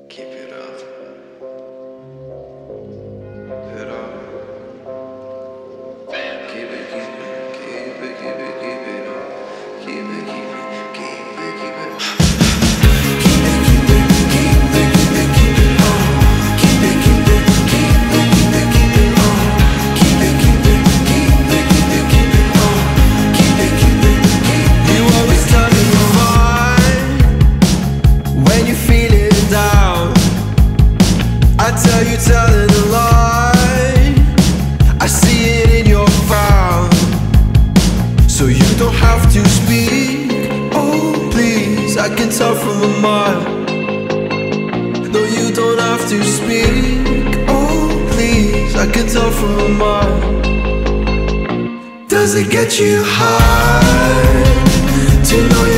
Keep it up. Keep it up. Keep it, keep it, keep it, keep it, keep it up. Keep it, keep it, keep it, keep it up. You're telling a lie, I see it in your frown. So you don't have to speak, oh please, I can tell from a mile. No, you don't have to speak, oh please, I can tell from a mile. Does it get you high to know